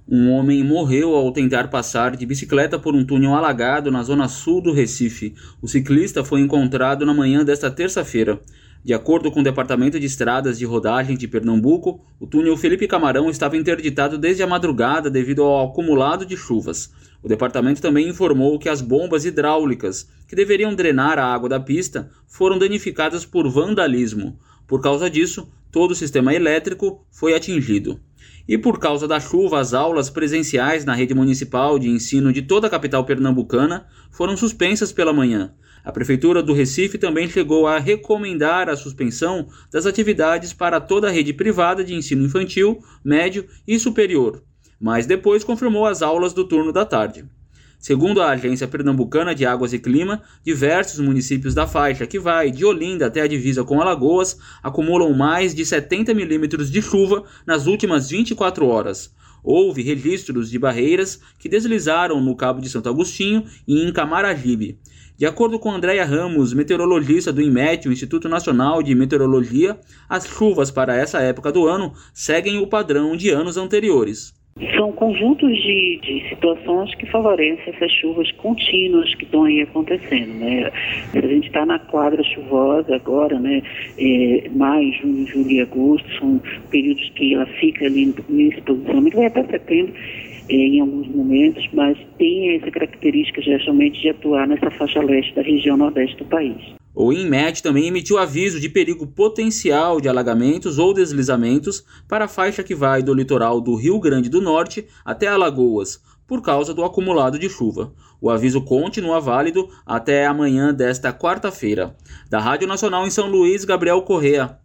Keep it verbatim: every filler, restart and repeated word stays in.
Um homem morreu ao tentar passar de bicicleta por um túnel alagado na zona sul do Recife. O ciclista foi encontrado na manhã desta terça-feira. De acordo com o Departamento de Estradas de Rodagem de Pernambuco, o túnel Felipe Camarão estava interditado desde a madrugada devido ao acumulado de chuvas. O departamento também informou que as bombas hidráulicas, que deveriam drenar a água da pista, foram danificadas por vandalismo. Por causa disso, todo o sistema elétrico foi atingido. E por causa da chuva, as aulas presenciais na rede municipal de ensino de toda a capital pernambucana foram suspensas pela manhã. A Prefeitura do Recife também chegou a recomendar a suspensão das atividades para toda a rede privada de ensino infantil, médio e superior, mas depois confirmou as aulas do turno da tarde. Segundo a Agência Pernambucana de Águas e Clima, diversos municípios da faixa que vai de Olinda até a divisa com Alagoas acumulam mais de setenta milímetros de chuva nas últimas vinte e quatro horas. Houve registros de barreiras que deslizaram no Cabo de Santo Agostinho e em Camaragibe. De acordo com Andréia Ramos, meteorologista do INMET, o Instituto Nacional de Meteorologia, as chuvas para essa época do ano seguem o padrão de anos anteriores. São conjuntos de, de situações que favorecem essas chuvas contínuas que estão aí acontecendo, né? A gente está na quadra chuvosa agora, né? É, maio, junho, julho e agosto são períodos que ela fica ali nesse posicionamento, vai até setembro é, em alguns momentos, mas tem essa característica geralmente de atuar nessa faixa leste da região nordeste do país. O INMET também emitiu aviso de perigo potencial de alagamentos ou deslizamentos para a faixa que vai do litoral do Rio Grande do Norte até Alagoas, por causa do acumulado de chuva. O aviso continua válido até amanhã desta quarta-feira. Da Rádio Nacional em São Luís, Gabriel Correa.